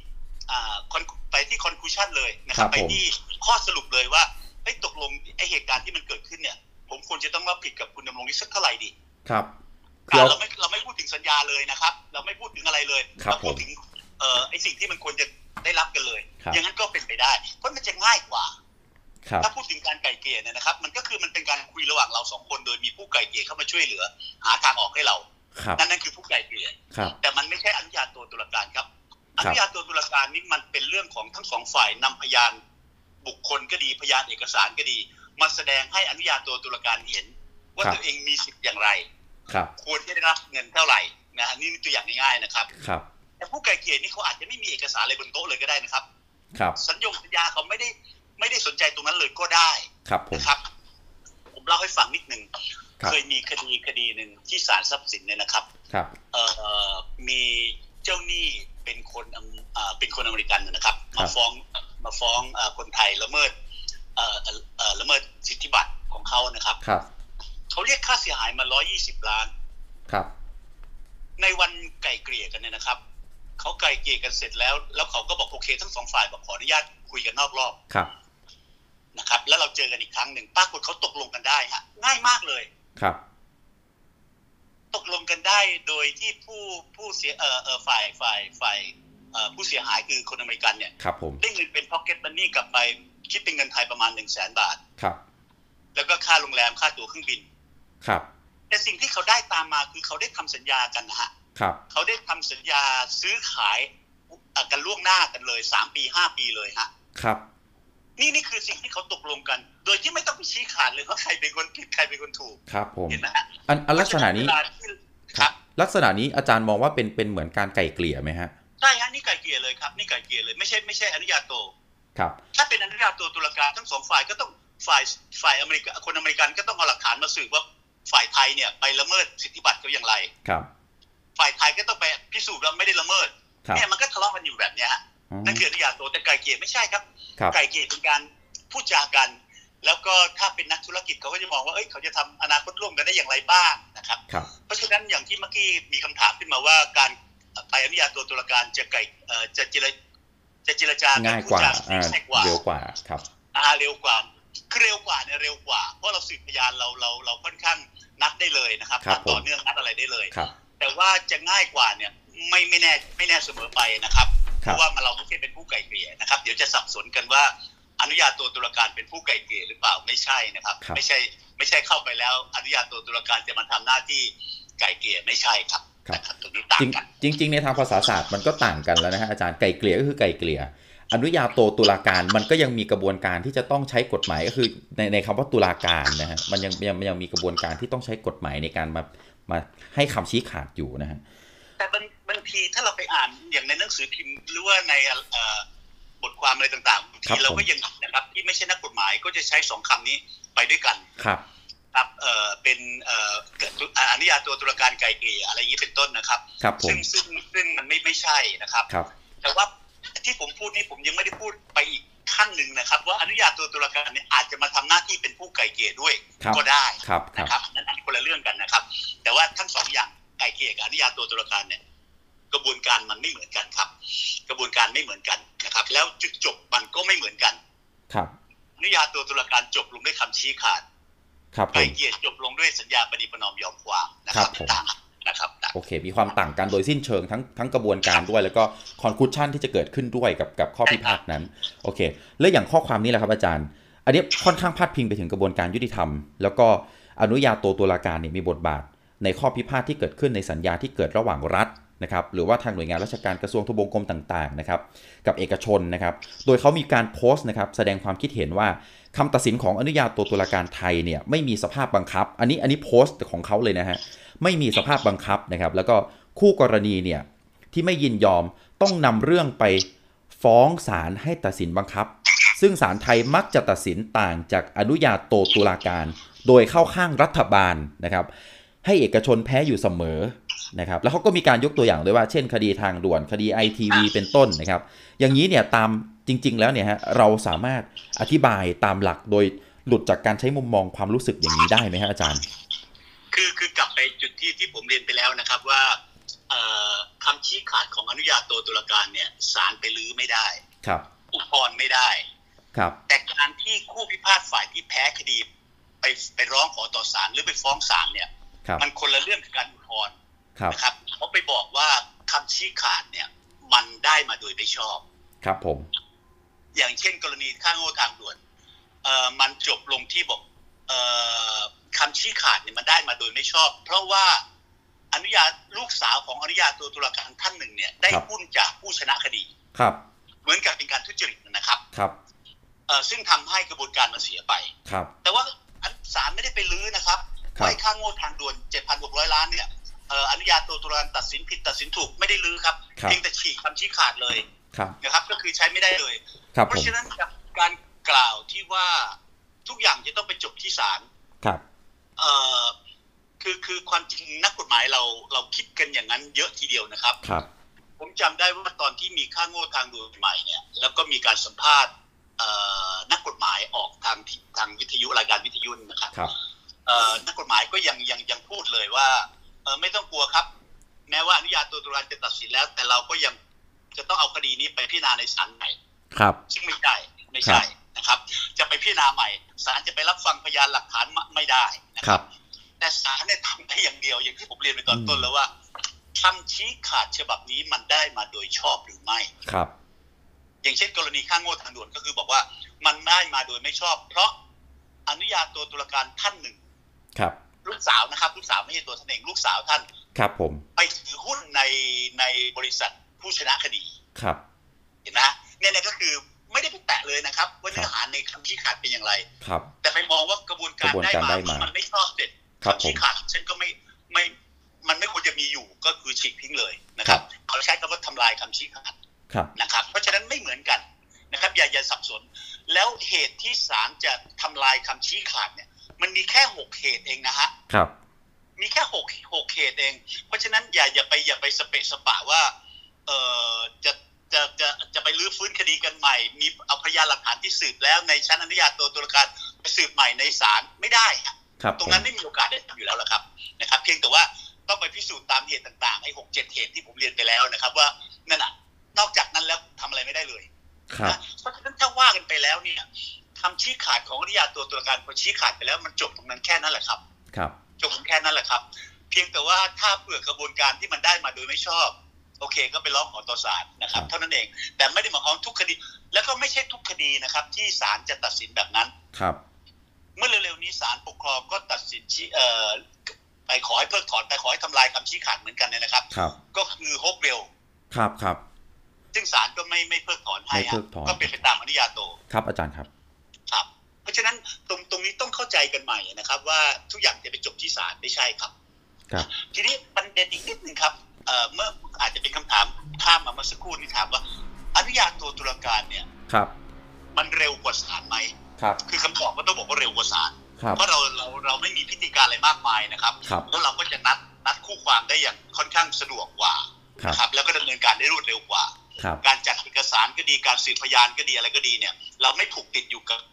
conclusion เลยนะครับไปที่ข้อสรุปเลยว่าตกลงไอ้เหตุการณ์ที่มันเกิดขึ้นเนี่ยผมควรจะต้องรับผิดกับคุณดำรงฤทธิ์สักเท่าไหร่ดีเราไม่พูดถึงสัญญาเลยนะครับเราไม่พูดถึงอะไรเลยเราพูดถึงไอ้สิ่งที่มันควรจะได้รับกันเลยอย่างนั้นก็เป็นไปได้เพราะมันจะง่ายกว่าถ้าพูดถึงการไกล่เกลี่ยเนี่ยนะครับมันก็คือมันเป็นการคุยระหว่างเรา2 คนโดยมีผู้ไกล่เกลี่ยเข้ามาช่วยเหลือหาทางออกให้เรานั่นคือผู้ไกล่เกลี่ยแต่มันไม่ใช่อนุญาโตตุลาการครับอนุญาโตตุลาการนี่มันเป็นเรื่องของทั้ง2 ฝ่ายนำพยานบุคคลก็ดีพยานเอกสารก็ดีมาแสดงให้อนุญาโตตุลาการเห็นว่าตัวเองมีสิทธิ์อย่างไรควรจะได้รับเงินเท่าไหร่นะนี่ตัวอย่างง่ายๆนะครับแต่ผู้ไกล่เกลี่ยนี่เขาอาจจะไม่มีเอกสารอะไรบนโต๊ะเลยก็ได้นะครับสัญญาเขาไม่ได้สนใจตรงนั้นเลยก็ได้นะครับผมเล่าให้ฟังนิดนึงเคยมีคดีหนึ่งที่ศาลทรัพย์สินเนี่ยนะครับมีเจ้าหนี้เป็นคนอเมริกันนะครับมาฟ้องคนไทยละเมิดสิทธิบัตรของเขานะครับเขาเรียกค่าเสียหายมา120 ล้านครับในวันไกล่เกลี่ยกันเนี่ยนะครับเขาไกล่เกลี่ยกันเสร็จแล้วเขาก็บอกโอเคทั้งสองฝ่ายบอกขออนุญาตคุยกันนอกรอบนะครับแล้วเราเจอกันอีกครั้งหนึ่งปรากฏเขาตกลงกันได้ฮะง่ายมากเลยครับตกลงกันได้โดยที่ผู้เสียฝ่ายผู้เสียหายคือคนอเมริกันเนี่ยได้เงินเป็น pocket money กลับไปคิดเป็นเงินไทยประมาณ 100,000 บาทครับแล้วก็ค่าโรงแรมค่าตั๋วเครื่องบินครับแต่สิ่งที่เขาได้ตามมาคือเขาได้ทำสัญญากันนะฮะเขาได้ทำสัญญาซื้อขายกันล่วงหน้ากันเลย3 ปี 5 ปีเลยฮะครับนี่คือสิ่งที่เขาตกลงกันโดยที่ไม่ต้องไปชี้ขาดเลยว่าใครเป็นคนผิดใครเป็นคนถูกครับผมเห็นไหมฮะอันลักษณะนี้ครับลักษณะนี้อาจารย์มองว่าเป็นเหมือนการไกล่เกลี่ยไหมฮะใช่ฮะนี่ไกล่เกลี่ยเลยครับนี่ไกล่เกลี่ยเลยไม่ใช่อนุญาโตครับถ้าเป็นอนุญาโตตุลาการทั้งสองฝ่ายก็ต้องฝ่ายอเมริกันคนอเมริกันก็ต้องเอาหลักฐานมาสืบว่าฝ่ายไทยเนี่ยไปละเมิดสิทธิบัตรเขาอย่างไรครับฝ่ายไทยก็ต้องไปพิสูจน์ว่าไม่ได้ละเมิดเนี่ยมันก็ทะเลาะกันอยู่แบบนี้ฮะนั่นคืออนุญาโตแต่ไกล่เกลี่ยไม่ใช่ครับไกล่เกลี่ยเป็นการพูดจากันแล้วก็ถ้าเป็นนักธุรกิจเขาก็จะมองว่าเขาจะทำอนาคตร่วมกันได้อย่างไรบ้างนะครับเพราะฉะนั้นอย่างที่เมื่อกี้มีคำถามขึ้นมาว่าการไปอนุญาโตตุลาการจะเจรจาง่ายกว่าเร็วกว่าครับเร็วกว่าคือเร็วกว่าเนี่ยเร็วกว่าเพราะเราสืบพยานเราค่อนข้างนัดได้เลยนะครับต่อเนื่องนัดอะไรได้เลยแต่ว่าจะง่ายกว่าเนี่ยไม่แน่เสมอไปนะครับเพราะว่าเราไม่ใช่เป็นผู้ไกล่เกลี่ยนะครับเดี๋ยวจะสับสนกันว่าอนุญาโตตุลาการเป็นผู้ไกล่เกลี่ยหรือเปล่าไม่ใช่นะครับไม่ใช่เข้าไปแล้วอนุญาโตตุลาการจะมาทำหน้าที่ไกล่เกลี่ยไม่ใช่ครับตรงนี้ต่างกันจริงๆในทางภาษาศาสตร์มันก็ต่างกันแล้วนะฮะอาจารย์ไกล่เกลี่ยก็คือไกล่เกลี่ยอนุญาโตตุลาการมันก็ยังมีกระบวนการที่จะต้องใช้กฎหมายก็คือในคำว่าตุลาการนะฮะมันยังมีกระบวนการที่ต้องใช้กฎหมายในการมาให้คำชี้ขาดอยู่นะฮะแต่บางทีถ้าเราไปอ่านอย่างในหนังสือพิมพ์หรือว่าในบทความอะไรต่างๆที่เราก็ยังนะครับที่ไม่ใช่นักกฎหมายก็จะใช้2 คำนี้ไปด้วยกันครับเป็นอนุญาโตตุลาการไกล่เกลี่ยอะไรอย่างนี้เป็นต้นนะครับซึ่งมันไม่ใช่นะครับแต่ว่าที่ผมพูดนี่ผมยังไม่ได้พูดไปอีกขั้นหนึ่งนะครับว่าอนุญาโตตุลาการเนี่ยอาจจะมาทำหน้าที่เป็นผู้ไกล่เกลี่ยด้วยก็ได้นะครับนั่นอันคนละเรื่องกันนะครับแต่ว่าทั้ง2 อย่างไกล่เกลี่ยกับอนุญาโตตุลาการเนี่ยกระบวนการมันไม่เหมือนกันครับกระบวนการไม่เหมือนกันนะครับแล้วจุดจบมันก็ไม่เหมือนกันครับอนุญาโตตุลาการจบลงด้วยคำชี้ขาดไกล่เกลี่ยจบลงด้วยสัญญาปณิประนอมยอมความนะครับต่างนะครับโอเคมีความต่างกันโดยสิ้นเชิงทั้งกระบวนการด้วยแล้วก็คอนคลูชั่นที่จะเกิดขึ้นด้วยกับข้อพิพาทนั้นโอเคแล้วอย่างข้อความนี้แหละครับอาจารย์อันนี้ค่อนข้างพาดพิงไปถึงกระบวนการยุติธรรมแล้วก็อนุญาโตตุลาการเนี่ยมีบทบาทในข้อพิพาทที่เกิดขึ้นในสัญญาที่เกิดระหว่างรัฐนะครับหรือว่าทางหน่วยงานราชการกระทรวงทบวงกรมต่างๆนะครับกับเอกชนนะครับโดยเขามีการโพสต์นะครับแสดงความคิดเห็นว่าคำตัดสินของอนุญาโตตุลาการไทยเนี่ยไม่มีสภาพบังคับอันนี้โพสต์ของเขาเลยนะฮะไม่มีสภาพบังคับนะครับแล้วก็คู่กรณีเนี่ยที่ไม่ยินยอมต้องนำเรื่องไปฟ้องศาลให้ตัดสินบังคับซึ่งศาลไทยมักจะตัดสินต่างจากอนุญาโตตุลาการโดยเข้าข้างรัฐบาลนะครับให้เอกชนแพ้อยู่เสมอนะครับแล้วเขาก็มีการยกตัวอย่างด้วยว่าเช่นคดีทางด่วนคดี ITV เป็นต้นนะครับอย่างนี้เนี่ยตามจริงๆแล้วเนี่ยฮะเราสามารถอธิบายตามหลักโดยหลุดจากการใช้มุมมองความรู้สึกอย่างนี้ได้ไหมฮะอาจารย์คือกลับไปจุดที่ผมเรียนไปแล้วนะครับว่าคำชี้ขาดของอนุญาโตตุลาการเนี่ยศาลไปลื้อไม่ได้ครับอุทธรณ์ไม่ได้ครับแต่การที่คู่พิพาทฝ่ายที่แพ้คดีไปร้องขอต่อศาลหรือไปฟ้องศาลเนี่ยมันคนละเรื่องกับการอุทธรณ์นะครับเขาไปบอกว่าคำชี้ขาดเนี่ยมันได้มาโดยไม่ชอบครับผมอย่างเช่นกรณีค่าโง่ทางด่วนมันจบลงที่บอกคำชี้ขาดเนี่ยมันได้มาโดยไม่ชอบเพราะว่าอนุญาตลูกสาวของอนุญาโตตุลาการท่านหนึ่งเนี่ยได้หุ้นจากผู้ชนะคดีครับเหมือนกับเป็นการทุจริตนะครับครับซึ่งทำให้กระบวนการมันเสียไปครับแต่ว่าศาลไม่ได้ไปลื้อนะครับไอ้ค่าโง่ทางด่วน 7,600 ล้านเนี่ยอนุญาโตตุลาการตัดสินผิดตัดสินถูกไม่ได้ลื้อครับเพียงแต่ฉีกคำชี้ขาดเลยนะครับก็คือใช้ไม่ได้เลยเพราะฉะนั้นการกล่าวที่ว่าทุกอย่างจะต้องไปจบที่ศาลครับคือความจริงนักกฎหมายเราคิดกันอย่างนั้นเยอะทีเดียวนะครับครับผมจำได้ว่าตอนที่มีค่าโง่ทางด่วนใหม่เนี่ยแล้วก็มีการสัมภาษณ์นักกฎหมายออกทางวิทยุรายการวิทยุนะครับนักกฎหมายก็ยังพูดเลยว่าไม่ต้องกลัวครับแม้ว่าอนุญาโตตุลาการจะตัดสินแล้วแต่เราก็ยังจะต้องเอาคดีนี้ไปพิจารณาในศาลใหม่ครับซึ่งไม่ใช่นะครับจะไปพิจารณาใหม่ศาลจะไปรับฟังพยานหลักฐานไม่ได้นะครับแต่ศาลเนี่ยทำได้อย่างเดียวอย่างที่ผมเรียนไปตอนต้นแล้วว่าคำชี้ขาดฉบับนี้มันได้มาโดยชอบหรือไม่ครับอย่างเช่นกรณีค่าโง่ทางด่วนก็คือบอกว่ามันได้มาโดยไม่ชอบเพราะอนุญาโตตุลาการท่านหนึ่งครับลูกสาวนะครับลูกสาวไม่ใช่ตัวท่านเองลูกสาวท่านครับผมไปถือหุ้นในบริษัทผู้ชนะคดีครับเห็นไหมเนี่ยก็คือไม่ได้ไปแตะเลยนะครับว่าเนื้อหาในคำชี้ขาดเป็นอย่างไรครับแต่ไปมองว่ากระบวนการได้มามันไม่ชอบเด็ดคำชี้ขาดฉันก็ไม่มันไม่ควรจะมีอยู่ก็คือฉีกทิ้งเลยนะครับเขาใช้คำว่าทำลายคำชี้ขาดนะครับเพราะฉะนั้นไม่เหมือนกันนะครับอย่าสับสนแล้วเหตุที่ศาลจะทำลายคำชี้ขาดเนี่ยมันมีแค่6เหตุเองนะฮะครับมีแค่6เหตุเองเพราะฉะนั้นอย่าไปสเปะสปะว่าจะไปรื้อฟื้นคดีกันใหม่มีเอาพยานหลักฐานที่สืบแล้วในชั้นอนุญาโตตุลาการไปสืบใหม่ในศาลไม่ได้ตรงนั้นไม่มีโอกาสได้ทำอยู่แล้วล่ะครับเพียงแต่ว่าต้องไปพิสูจน์ตามเหตุต่างๆไอ้6-7เหตุที่ผมเรียนไปแล้วนะครับว่านั่นน่ะนอกจากนั้นแล้วทำอะไรไม่ได้เลยนะเพราะฉะนั้นถ้าว่ากันไปแล้วเนี่ยคำชี้ขาดของอนุญาโตตุลาการพอชี้ขาดไปแล้วมันจบตรงนั้นแค่นั้นแหละครับจบแค่นั้นแหละครับเพียงแต่ว่าถ้าเผื่อกระบวนการที่มันได้มาโดยไม่ชอบโอเคก็ไปร้องขอต่อศาลนะครับเท่านั้นเองแต่ไม่ได้หมายความทุกคดีแล้วก็ไม่ใช่ทุกคดีนะครับที่ศาลจะตัดสินแบบนั้นครับเมื่อเร็วๆนี้ศาลปกครองก็ตัดสินไปขอให้เพิกถอนไปขอให้ทำลายคำชี้ขาดเหมือนกันเนี่ยนะครับก็คือโฮปเวลครับซึ่งศาลก็ไม่เพิกถอนให้ก็เป็นไปตามอนุญาโตครับอาจารย์ครับเพราะฉะนั้นตรงนี้ต้องเข้าใจกันใหม่นะครับว่าทุกอย่างจะไปจบที่ศาลไม่ใช่ครับทีนี้ประเด็นอีกนิดนึงครับเมื่ออาจจะเป็นคำถามข้ามมาเมื่อสักครู่นี้ถามว่าอนุญาโตตุลาการเนี่ยมันเร็วกว่าศาลไหมคือคำตอบก็ต้องบอกว่าเร็วกว่าศาลเพราะเราไม่มีพิธีการอะไรมากมายนะครับแล้วเราก็จะนัดคู่ความได้อย่างค่อนข้างสะดวกกว่านะครับแล้วก็ดำเนินการได้รวดเร็วกว่าการจัดเอกสารก็ดีการสืบพยานก็ดีอะไรก็ดีเนี่ยเราไม่ผูกติดอยู่กับ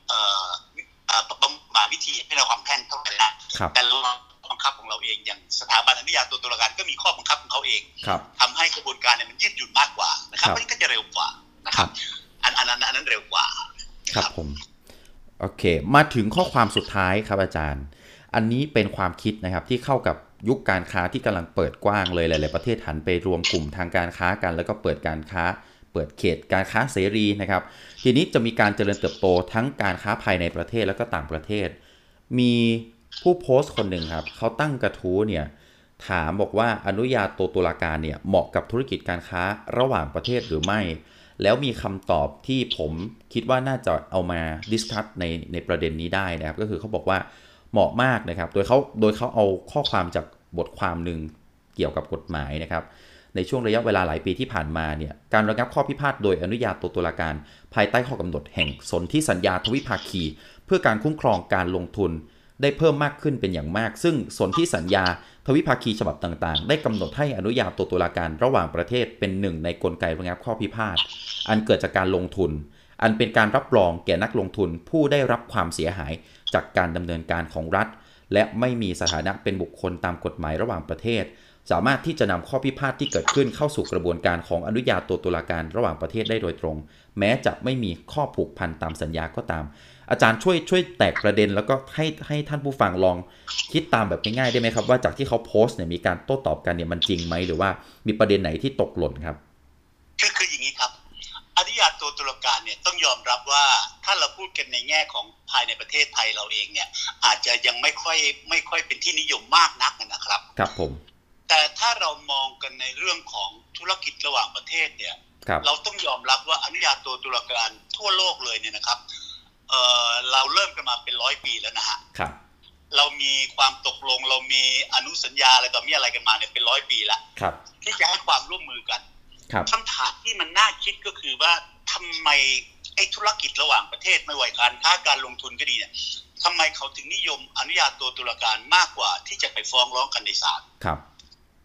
วิธีพิจารณาความแพ่งเท่าไหร่นะแต่เราบังคับของเราเองอย่างสถาบันอนุญาโตตุลาการก็มีข้อบังคับของเขาเองทำให้กระบวนการเนี่ยมันยืดหยุ่นมากกว่านะครับมันก็จะเร็วกว่านะครับอันนั้นเร็วกว่าครับผมโอเคมาถึงข้อความสุดท้ายครับอาจารย์อันนี้เป็นความคิดนะครับที่เข้ากับยุคการค้าที่กำลังเปิดกว้างเลยหลายๆประเทศหันไปรวมกลุ่มทางการค้ากันแล้วก็เปิดการค้าเปิดเขตการค้าเสรีนะครับทีนี้จะมีการเจริญเติบโตทั้งการค้าภายในประเทศแล้วก็ต่างประเทศมีผู้โพสต์คนหนึ่งครับเขาตั้งกระทู้เนี่ยถามบอกว่าอนุญาโตตุลาการเนี่ยเหมาะกับธุรกิจการค้าระหว่างประเทศหรือไม่แล้วมีคำตอบที่ผมคิดว่าน่าจะเอามาดิสคัสในประเด็นนี้ได้นะครับก็คือเขาบอกว่าเหมาะมากนะครับโดยเขาเอาข้อความจากบทความหนึ่งเกี่ยวกับกฎหมายนะครับในช่วงระยะเวลาหลายปีที่ผ่านมาเนี่ยการระงับข้อพิพาทโดยอนุญาโตตุลาการภายใต้ข้อกำหนดแห่งสนธิสัญญาทวิภาคีเพื่อการคุ้มครองการลงทุนได้เพิ่มมากขึ้นเป็นอย่างมากซึ่งสนธิสัญญาทวิภาคีฉบับต่างๆได้กำหนดให้อนุญาโตตุลาการระหว่างประเทศเป็นหนึ่งในกลไกระงับข้อพิพาทอันเกิดจากการลงทุนอันเป็นการรับรองแก่นักลงทุนผู้ได้รับความเสียหายจากการดำเนินการของรัฐและไม่มีสถานะเป็นบุคคลตามกฎหมายระหว่างประเทศสามารถที่จะนำข้อพิพาทที่เกิดขึ้นเข้าสู่กระบวนการของอนุญาโตตุลาการระหว่างประเทศได้โดยตรงแม้จะไม่มีข้อผูกพันตามสัญญาก็ตามอาจารย์ช่วยแตกประเด็นแล้วก็ให้ท่านผู้ฟังลองคิดตามแบบง่ายๆได้ไหมครับว่าจากที่เขาโพสต์เนี่ยมีการโต้ตอบกันเนี่ยมันจริงไหมหรือว่ามีประเด็นไหนที่ตกหล่นครับคืออย่างนี้ครับอนุญาโตตุลาการเนี่ยต้องยอมรับว่าถ้าเราพูดกันในแง่ของภายในประเทศไทยเราเองเนี่ยอาจจะยังไม่ค่อยเป็นที่นิยมมากนักนะครับครับผมแต่ถ้าเรามองกันในเรื่องของธุรกิจระหว่างประเทศเนี่ยเราต้องยอมรับว่าอนุญาโตตุลาการทั่วโลกเลยเนี่ยนะครับเราเริ่มกันมาเป็น100 ปีแล้วนะฮะเรามีความตกลงเรามีอนุสัญญาอะไรต่อมีอะไรกันมาเนี่ยเป็น100 ปีแล้วที่จะให้ความร่วมมือกันคำถามที่มันน่าคิดก็คือว่าทำไมไอ้ธุรกิจระหว่างประเทศไม่ว่าการค้าการลงทุนก็ดีเนี่ยทำไมเขาถึงนิยมอนุญาโตตุลาการมากกว่าที่จะไปฟ้องร้องกันในศาล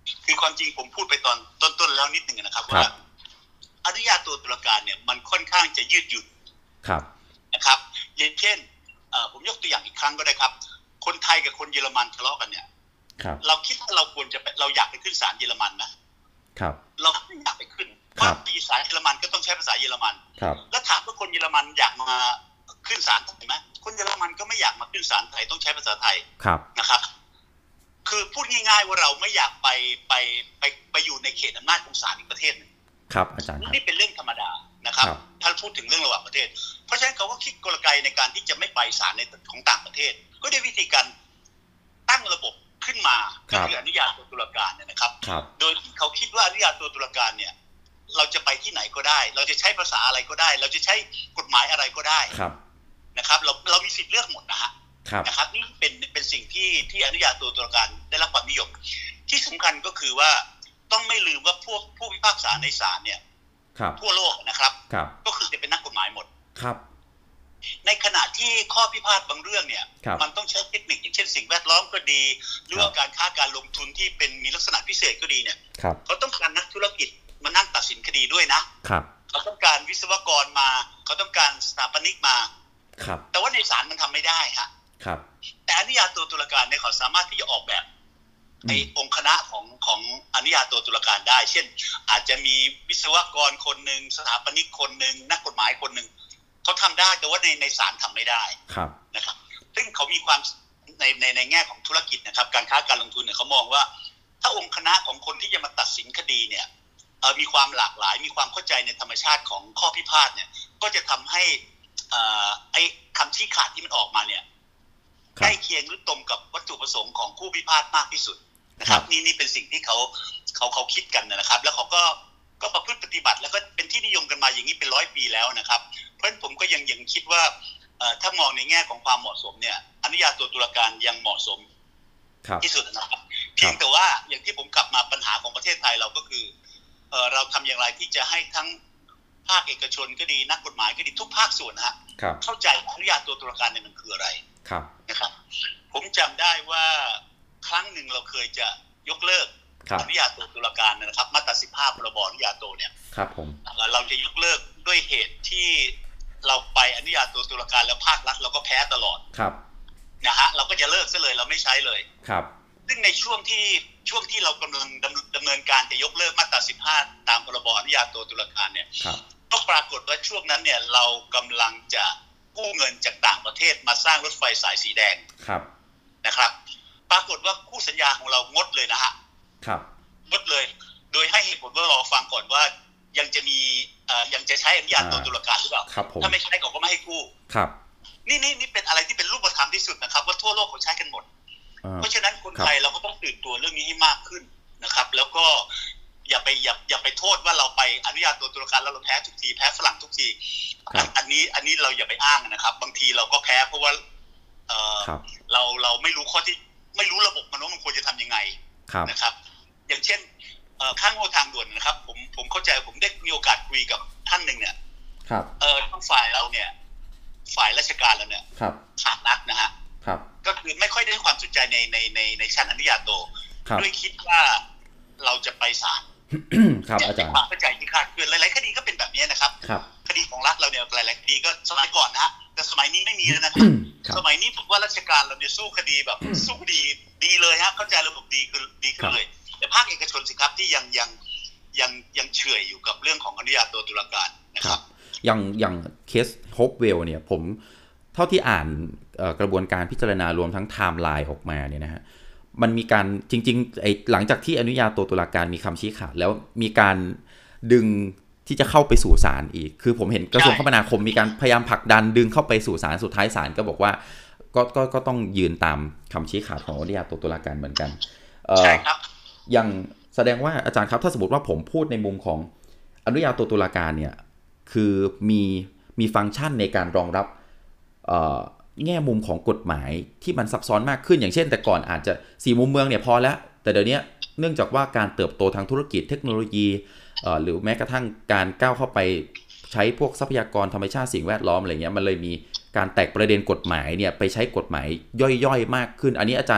คือความจริงผมพูดไปตอนต้นแล้วนิดหนึ่งนะครับว่าอนุญาโตตุลาการเนี่ยมันค่อนข้างจะยืดหยุ่นนะครับอย่างเช่นผมยกตัวอย่างอีกครั้งก็ได้ครับคนไทยกับคนเยอรมันทะเลาะกันเนี่ยเราคิดว่าเราควรจะเราอยากไปขึ้นศาลเยอรมันนะครับเราไม่อยากไปขึ้นเพราะมีศาลเยอรมันก็ต้องใช้ภาษาเยอรมันแล้วถามว่าคนเยอรมันอยากมาขึ้นศาลไทยไหมคนเยอรมันก็ไม่อยากมาขึ้นศาลไทยต้องใช้ภาษาไทยนะครับคือพูดง่ายๆว่าเราไม่อยากไปอยู่ในเขตอำนาจของศาลอีกประเทศนึงครับอาจารย์นี่เป็นเรื่องธรรมดานะครับถ้าพูดถึงเรื่องระหว่างประเทศเพราะฉะนั้นเขาก็คิดกลไกในการที่จะไม่ไปศาลในของต่างประเทศก็ด้วยวิธีการตั้งระบบขึ้นมาก็คืออนุญาโตตุลาการเนี่ยนะครับโดยเขาคิดว่าอนุญาโตตุลาการเนี่ยเราจะไปที่ไหนก็ได้เราจะใช้ภาษาอะไรก็ได้เราจะใช้กฎหมายอะไรก็ได้นะครับเรามีสิทธิ์เลือกหมดนะครับนี่เป็นสิ่งที่อนุญาโตตุลาการได้รับความนิยมที่สำคัญก็คือว่าต้องไม่ลืมว่าผู้พิพากษาในศาลเนี่ยทั่วโลกนะครับก็คือจะเป็นนักกฎหมายหมดในขณะที่ข้อพิพาทบางเรื่องเนี่ยมันต้องใช้เทคนิคอย่างเช่นสิ่งแวดล้อมก็ดีหรือว่าการค้าการลงทุนที่เป็นมีลักษณะพิเศษก็ดีเนี่ยเขาต้องการนักธุรกิจมานั่งตัดสินคดีด้วยนะเขาต้องการวิศวกรมาเขาต้องการสถาปนิกมาแต่ว่าในศาลมันทำไม่ได้แต่อนุญาโตตุลาการเนี่ยเขาสามารถที่จะออกแบบในองค์คณะของอนุญาโตตุลาการได้เช่นอาจจะมีวิศวกรคนหนึ่งสถาปนิกคนหนึ่งนักกฎหมายคนหนึ่งเขาทำได้แต่ว่าในศาลทำไม่ได้นะครับซึ่งเขามีความในแง่ของธุรกิจนะครับการค้าการลงทุนเนี่ยเขามองว่าถ้าองค์คณะของคนที่จะมาตัดสินคดีเนี่ยมีความหลากหลายมีความเข้าใจในธรรมชาติของข้อพิพาทเนี่ยก็จะทำให้ไอ้คำชี้ขาดที่มันออกมาเนี่ยใกล้เคียงหรือตรงกับวัตถุประสงค์ของผู้พิพาทมากที่สุดนะครับนี่เป็นสิ่งที่เขาคิดกันนะครับแล้วเขาก็ประพฤติปฏิบัติแล้วก็เป็นที่นิยมกันมาอย่างนี้เป็น100 ปีแล้วนะครับเพราะฉะนั้นผมก็ยังคิดว่าถ้ามองในแง่ของความเหมาะสมเนี่ยอนุญาโตตุลาการยังเหมาะสมที่สุดนะครับเพียงแต่ว่าอย่างที่ผมกลับมาปัญหาของประเทศไทยเราก็คือเราทำอย่างไรที่จะให้ทั้งภาคเอกชนก็ดีนักกฎหมายก็ดีทุกภาคส่วนเข้าใจอนุญาโตตุลาการเนี่ยมันคืออะไรนะครับผมจำได้ว่าครั้งหนึ่งเราเคยจะยกเลิกอนุญาโตตุลาการนะครับมาตรา15พรบอนุญาโตเนี่ยเราจะยกเลิกด้วยเหตุที่เราไปอนุญาโตตุลาการแล้วภาครัฐเราก็แพ้ตลอดนะฮะเราก็จะเลิกซะเลยเราไม่ใช้เลยซึ่งในช่วงที่เรากำลังดำเนินการจะยกเลิกมาตรา15ตามพรบอนุญาโตตุลาการเนี่ยก็ปรากฏว่าช่วงนั้นเนี่ยเรากำลังจะกู้เงินจากต่างประเทศมาสร้างรถไฟสายสีแดงนะครับปรากฏว่าคู่สัญญาของเรางดเลยนะฮะงดเลยโดยให้เหตุผลว่ารอฟังก่อนว่ายังจะใช้อนุญาโตตุลาการหรือเปล่าถ้าไม่ใช้เขาก็ไม่ให้กู้นี่เป็นอะไรที่เป็นรูปธรรมที่สุดนะครับว่าทั่วโลกเขาใช้กันหมดเพราะฉะนั้นคนไทยเราก็ต้องตื่นตัวเรื่องนี้ให้มากขึ้นนะครับแล้วก็อย่าไปโทษว่าเราไปอนุญาโตตุลาการแล้วเราแพ้ทุกทีแพ้ฝรั่งทุกทีอันนี้เราอย่าไปอ้างนะครับบางทีเราก็แพ้เพราะว่าเราไม่รู้ข้อที่ไม่รู้ระบบมันว่ามันควรจะทำยังไงนะครับอย่างเช่นข้างโง่ทางด่วนนะครับผมเข้าใจผมได้มีโอกาสคุยกับท่านหนึ่งเนี่ยทั้งฝ่ายเราเนี่ยฝ่ายราชการเราเนี่ยขาดนักนะฮะก็คือไม่ค่อยได้ความสนใจในชั้นอนุญาโตด้วยคิดว่าเราจะไปศาลอาจารย์ความเข้าใจที่คลาดเคลื่อนหลายๆคดีก็เป็นแบบนี้นะครับคดีของรัฐเราเนี่ยหลายๆคดีก็สมัยก่อนนะฮะแต่สมัยนี้ไม่มีแล้วนะครับสมัยนี้ผมว่าราชการเราเนี่ยสู้คดีแบบสู้ดีเลยฮะเข้าใจระบบดีขึ้นเลยแต่ภาคเอกชนสิครับที่ยังเฉื่อยอยู่กับเรื่องของอนุญาโตตุลาการนะครับอย่างเคสโฮปเวลเนี่ยผมเท่าที่อ่านกระบวนการพิจารณารวมทั้งไทม์ไลน์ออกมาเนี่ยนะฮะมันมีการจริงๆหลังจากที่อนุญาโตตุลาการมีคำชี้ขาดแล้วมีการดึงที่จะเข้าไปสู่ศาลอีกคือผมเห็นกระทรวงคมนาคมมีการพยายามผลักดันดึงเข้าไปสู่ศาลสุดท้ายศาลก็บอกว่าก็ต้องยืนตามคำชี้ขาดของอนุญาโตตุลาการเหมือนกันใช่ครับอย่างแสดงว่าอาจารย์ครับถ้าสมมติว่าผมพูดในมุมของอนุญาโตตุลาการเนี่ยคือมีฟังก์ชันในการรองรับแง่มุมของกฎหมายที่มันซับซ้อนมากขึ้นอย่างเช่นแต่ก่อนอาจจะ4มุมเมืองเนี่ยพอแล้วแต่เดี๋ยวนี้เนื่องจากว่าการเติบโตทางธุรกิจเทคโนโลยีหรือแม้กระทั่งการก้าวเข้าไปใช้พวกทรัพยากรธรรมชาติสิ่งแวดล้อมอะไรเงี้ยมันเลยมีการแตกประเด็นกฎหมายเนี่ยไปใช้กฎหมายย่อยๆมากขึ้นอันนี้อาจารย์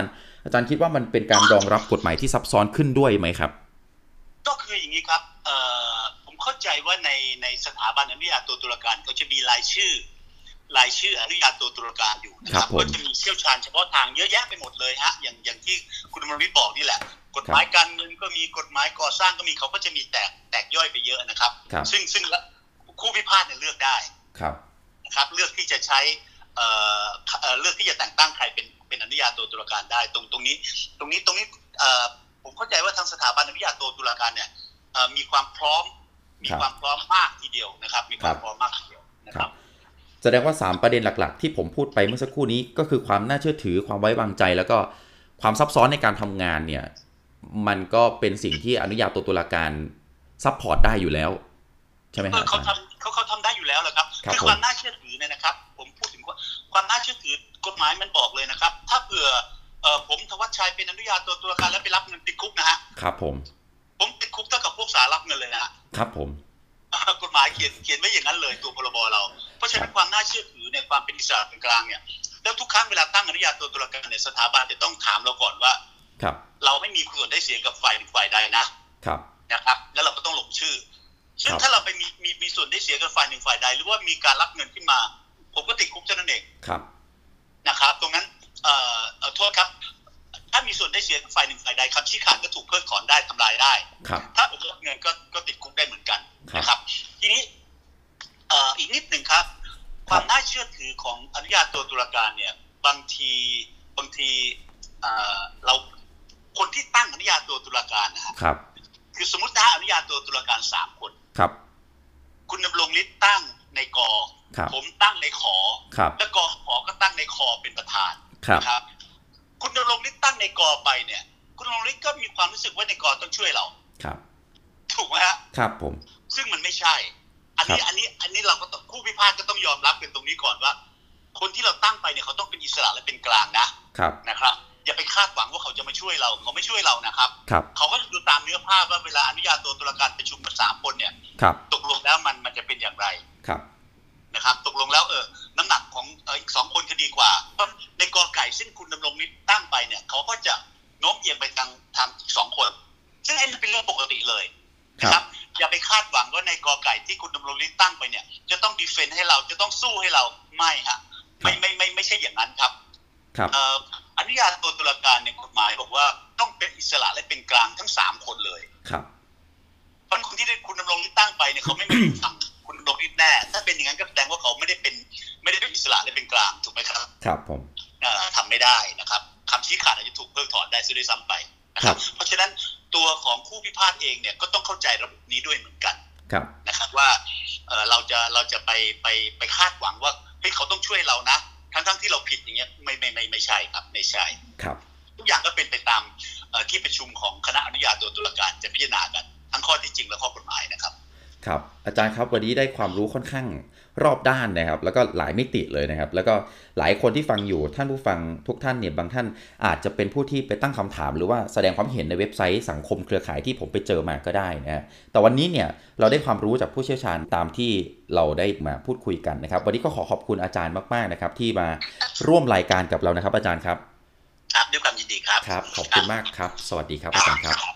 อาจารย์คิดว่ามันเป็นการรองรับกฎหมายที่ซับซ้อนขึ้นด้วยไหมครับก็คืออย่างนี้ครับผมเข้าใจว่าในสถาบันอนุญาโตตุลาการเขาจะมีรายชื่ออนุญาโตตุลาการอยู่นะครับก็จะมีเชี่ยวชาญเฉพาะทางเยอะแยะไปหมดเลยฮะอย่างที่คุณดำรงวิทย์บอกนี่แหละกฎหมายการเงินก็มีกฎหมายก่อสร้างก็มีเขาก็จะมีแตกย่อยไปเยอะนะครับซึ่งคู่พิพาทเนี่ยเลือกได้นะครับเลือกที่จะใช้เลือกที่จะแต่งตั้งใครเป็นอนุญาโตตุลาการได้ตรงนี้ผมเข้าใจว่าทางสถาบันอนุญาโตตุลาการเนี่ยมีความพร้อมมากทีเดียวนะครับมีความพร้อมมากทีเดียวนะครับแสดงว่า3ประเด็นหลักๆที่ผมพูดไปเมื่อสักครู่นี้ก็คือความน่าเชื่อถือความไว้วางใจแล้วก็ความซับซ้อนในการทำงานเนี่ยมันก็เป็นสิ่งที่อนุญาโตตุลาการซัพพอร์ตได้อยู่แล้วใช่ไหมครับเขาทำได้อยู่แล้วแหละครับคือความน่าเชื่อถือเนี่ยนะครับผมพูดถึงความน่าเชื่อถือกฎหมายมันบอกเลยนะครับถ้าเผื่อผมธวัชชัยเป็นอนุญาโตตุลาการแล้วไปรับเงินติดคุกนะฮะครับผมติดคุกเท่ากับพวกสารรับเงินเลยนะฮะครับผมกฎหมายเขียนไว้อย่างนั้นเลยตัวพรบเราเพราะฉะนั้นความน่าเชื่อถือเนี่ยความเป็นอิสระเป็นกลางเนี่ยแล้วทุกครั้งเวลาตั้งอนุญาโตตุลาการเนี่ยสถาบันจะต้องถามเราก่อนว่าเราไม่มีส่วนได้เสียกับฝ่ายใดนะครับแล้วเราก็ต้องลงชื่อซึ่งถ้าเราไปมีส่วนได้เสียกับฝ่ายใดหรือว่ามีการรับเงินขึ้นมาผมก็ติดคุกเท่านั้นเองนะครับตรงนั้นโทษครับถ้ามีส่วนได้เสียกับฝ่ายใดคำชี้ขาดก็ถูกเพิกถอนได้ทำลายได้ถ้าผมรับเงินก็ติดคุกได้เหมือนกันนะครับทีนี้อีกนิดหนึ่งครับความน่าเชื่อถือของอนุญาโตตุลาการเนี่ยบางทีเราคนที่ตั้งอนุญาโตตุลาการนะครับคือสมมติถ้าอนุญาโตตุลาการ3คนครับคุณดำรงฤทธิ์ตั้งในกผมตั้งในขอและกขอก็ตั้งในคเป็นประธานนะครับคุณดำรงฤทธิ์ตั้งในกไปเนี่ยคุณดำรงฤทธิ์ก็มีความรู้สึกว่าในกต้องช่วยเราถูกไหมฮะครับผมซึ่งมันไม่ใช่อันนี้เราก็ต้องคู่พิพาทก็ต้องยอมรับเป็นตรงนี้ก่อนว่าคนที่เราตั้งไปเนี่ยเขาต้องเป็นอิสระและเป็นกลางนะครับอย่าไปคาดหวังว่าเขาจะมาช่วยเราเขาไม่ช่วยเรานะครับเขาก็ดูตามเนื้อผ้าว่าเวลาอนุญาโตตุลาการประชุมกัน3คนเนี่ยตกลงแล้วมันจะเป็นอย่างไรนะครับตกลงแล้วน้ำหนักของอีก2คนจะดีกว่าเพราะในกไก่ซึ่งคุณดำรงฤทธิ์ตั้งไปเนี่ยเขาก็จะโน้มเอียงไปทาง2คนซึ่งไอ้นี่เป็นเรื่องปกติเลยนะครับอย่าไปคาดหวังว่าในกไก่ที่คุณดำรงฤทธิ์ตั้งไปเนี่ยจะต้องดีเฟนต์ให้เราจะต้องสู้ให้เราไม่ฮะไม่ใช่อย่างนั้นครับอนุญาโตตุลาการในกฎหมายบอกว่าต้องเป็นอิสระและเป็นกลางทั้ง3คนเลยเพราะคนที่ได้คุณดำรงฤทธิ์ตั้งไปเนี่ยเขาไม่มีทางคุณดำรงฤทธิ์แน่ถ้าเป็นอย่างนั้นก็แสดงว่าเขาไม่ได้เป็นอิสระและเป็นกลางถูกไหมครับครับผมทำไม่ได้นะครับคำชี้ขาดอาจจะถูกเพิกถอนได้ซะด้วยซ้ำไปนะครับเพราะฉะนั้นตัวของคู่พิพาทเองเนี่ยก็ต้องเข้าใจระบบนี้ด้วยเหมือนกันนะครับว่าเราจะไปคาดหวังว่าเฮ้ยเขาต้องช่วยเรานะทั้งที่เราผิดอย่างเงี้ยไม่ใช่ครับไม่ใช่ทุกอย่างก็เป็นไปตามที่ประชุมของคณะอนุญาโตตุลาการจะพิจารณากันทั้งข้อที่จริงและข้อกฎหมายนะครับครับอาจารย์ครับวันนี้ได้ความรู้ค่อนข้างรอบด้านนะครับแล้วก็หลายมิติเลยนะครับแล้วก็หลายคนที่ฟังอยู่ท่านผู้ฟังทุกท่านเนี่ยบางท่านอาจจะเป็นผู้ที่ไปตั้งคำถามหรือว่าแสดงความเห็นในเว็บไซต์สังคมเครือข่ายที่ผมไปเจอมาก็ได้นะแต่วันนี้เนี่ยเราได้ความรู้จากผู้เชี่ยวชาญตามที่เราได้มาพูดคุยกันนะครับวันนี้ก็ขอบคุณอาจารย์มากๆนะครับที่มาร่วมรายการกับเรานะครับอาจารย์ครับครับด้วยความยินดีครับครับขอบคุณมากครับสวัสดีครับอาจารย์ครับ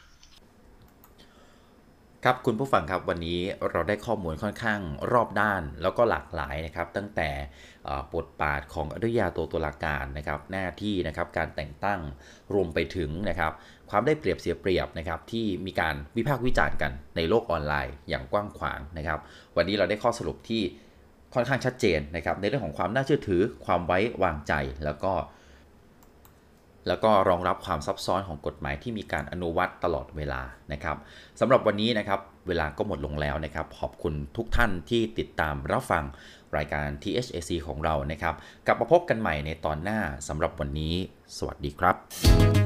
ครับคุณผู้ฟังครับวันนี้เราได้ข้อมูลค่อนข้างรอบด้านแล้วก็หลากหลายนะครับตั้งแต่บทบาทของอนุญาโตตุลาการนะครับหน้าที่นะครับการแต่งตั้งรวมไปถึงนะครับความได้เปรียบเสียเปรียบนะครับที่มีการวิพากษ์วิจารณ์กันในโลกออนไลน์อย่างกว้างขวางนะครับวันนี้เราได้ข้อสรุปที่ค่อนข้างชัดเจนนะครับในเรื่องของความน่าเชื่อถือความไว้วางใจแล้วก็รองรับความซับซ้อนของกฎหมายที่มีการอนุวัตตลอดเวลานะครับสำหรับวันนี้นะครับเวลาก็หมดลงแล้วนะครับขอบคุณทุกท่านที่ติดตามรับฟังรายการ THAC ของเรานะครับกลับมาพบกันใหม่ในตอนหน้าสำหรับวันนี้สวัสดีครับ